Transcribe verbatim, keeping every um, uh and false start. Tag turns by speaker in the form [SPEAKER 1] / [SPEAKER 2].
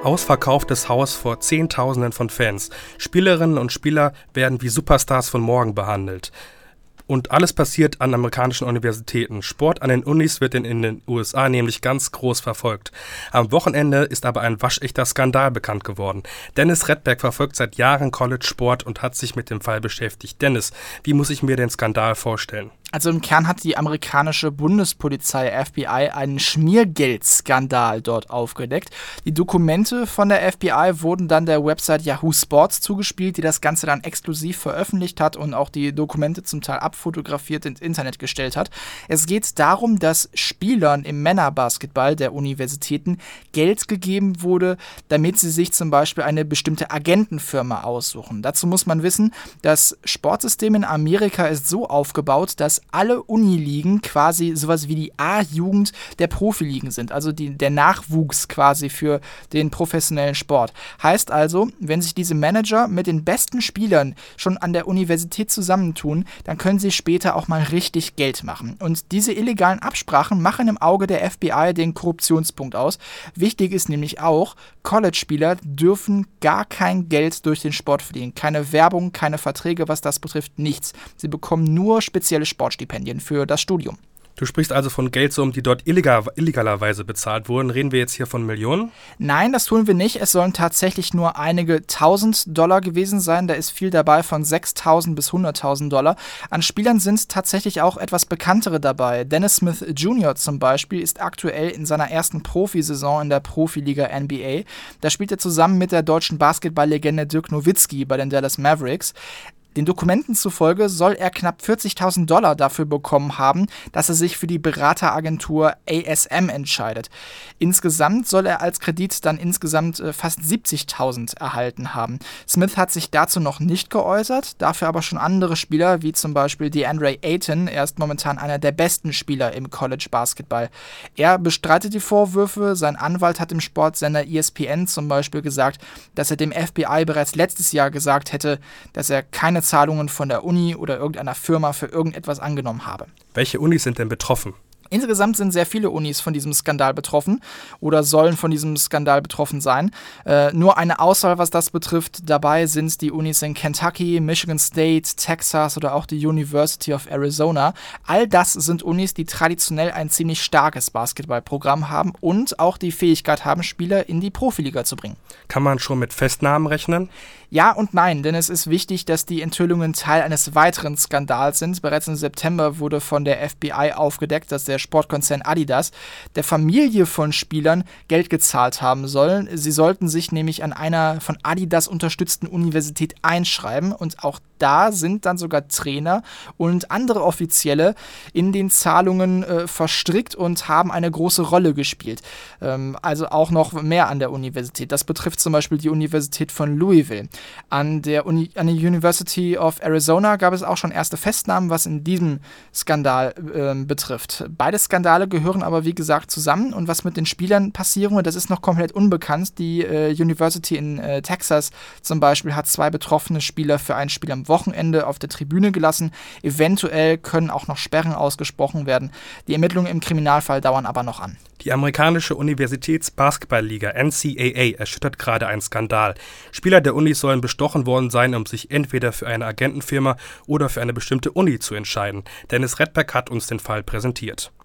[SPEAKER 1] Ausverkauftes Haus vor Zehntausenden von Fans. Spielerinnen und Spieler werden wie Superstars von morgen behandelt. Und alles passiert an amerikanischen Universitäten. Sport an den Unis wird in, in den U S A nämlich ganz groß verfolgt. Am Wochenende ist aber ein waschechter Skandal bekannt geworden. Dennis Redberg verfolgt seit Jahren College-Sport und hat sich mit dem Fall beschäftigt. Dennis, wie muss ich mir den Skandal vorstellen?
[SPEAKER 2] Also im Kern hat die amerikanische Bundespolizei F B I einen Schmiergeldskandal dort aufgedeckt. Die Dokumente von der F B I wurden dann der Website Yahoo Sports zugespielt, die das Ganze dann exklusiv veröffentlicht hat und auch die Dokumente zum Teil abfotografiert ins Internet gestellt hat. Es geht darum, dass Spielern im Männerbasketball der Universitäten Geld gegeben wurde, damit sie sich zum Beispiel eine bestimmte Agentenfirma aussuchen. Dazu muss man wissen, das Sportsystem in Amerika ist so aufgebaut, dass alle Uniligen quasi sowas wie die A-Jugend der Profiligen sind, also die, der Nachwuchs quasi für den professionellen Sport. Heißt also, wenn sich diese Manager mit den besten Spielern schon an der Universität zusammentun, dann können sie später auch mal richtig Geld machen. Und diese illegalen Absprachen machen im Auge der F B I den Korruptionspunkt aus. Wichtig ist nämlich auch, College-Spieler dürfen gar kein Geld durch den Sport verdienen. Keine Werbung, keine Verträge, was das betrifft, nichts. Sie bekommen nur spezielle Sportstipendien für das Studium.
[SPEAKER 1] Du sprichst also von Geldsummen, die dort illegal, illegalerweise bezahlt wurden. Reden wir jetzt hier von Millionen?
[SPEAKER 2] Nein, das tun wir nicht. Es sollen tatsächlich nur einige tausend Dollar gewesen sein. Da ist viel dabei von sechstausend bis hunderttausend Dollar. An Spielern sind tatsächlich auch etwas bekanntere dabei. Dennis Smith Junior zum Beispiel ist aktuell in seiner ersten Profisaison in der Profiliga N B A. Da spielt er zusammen mit der deutschen Basketballlegende Dirk Nowitzki bei den Dallas Mavericks. Den Dokumenten zufolge soll er knapp vierzigtausend Dollar dafür bekommen haben, dass er sich für die Berateragentur A S M entscheidet. Insgesamt soll er als Kredit dann insgesamt äh, fast siebzigtausend erhalten haben. Smith hat sich dazu noch nicht geäußert, dafür aber schon andere Spieler, wie zum Beispiel DeAndre Ayton. Er ist momentan einer der besten Spieler im College-Basketball. Er bestreitet die Vorwürfe. Sein Anwalt hat im Sportsender E S P N zum Beispiel gesagt, dass er dem F B I bereits letztes Jahr gesagt hätte, dass er keine Zahlungen von der Uni oder irgendeiner Firma für irgendetwas angenommen habe.
[SPEAKER 1] Welche Unis sind denn betroffen?
[SPEAKER 2] Insgesamt sind sehr viele Unis von diesem Skandal betroffen oder sollen von diesem Skandal betroffen sein. Äh, nur eine Auswahl, was das betrifft, dabei sind die Unis in Kentucky, Michigan State, Texas oder auch die University of Arizona. All das sind Unis, die traditionell ein ziemlich starkes Basketballprogramm haben und auch die Fähigkeit haben, Spieler in die Profiliga zu bringen.
[SPEAKER 1] Kann man schon mit Festnahmen rechnen?
[SPEAKER 2] Ja und nein, denn es ist wichtig, dass die Enthüllungen Teil eines weiteren Skandals sind. Bereits im September wurde von der F B I aufgedeckt, dass der Sportkonzern Adidas der Familie von Spielern Geld gezahlt haben soll. Sie sollten sich nämlich an einer von Adidas unterstützten Universität einschreiben und auch da sind dann sogar Trainer und andere Offizielle in den Zahlungen äh, verstrickt und haben eine große Rolle gespielt. Ähm, also auch noch mehr an der Universität. Das betrifft zum Beispiel die Universität von Louisville. An der, Uni, an der University of Arizona gab es auch schon erste Festnahmen, was in diesem Skandal äh, betrifft. Beide Skandale gehören aber, wie gesagt, zusammen und was mit den Spielern passieren wird, das ist noch komplett unbekannt. Die äh, University in äh, Texas zum Beispiel hat zwei betroffene Spieler für ein Spiel am Wochenende auf der Tribüne gelassen. Eventuell können auch noch Sperren ausgesprochen werden. Die Ermittlungen im Kriminalfall dauern aber noch an.
[SPEAKER 1] Die amerikanische Universitätsbasketballliga N C A A erschüttert gerade ein Skandal. Spieler der Unis sollen bestochen worden sein, um sich entweder für eine Agentenfirma oder für eine bestimmte Uni zu entscheiden. Dennis Redberg hat uns den Fall präsentiert.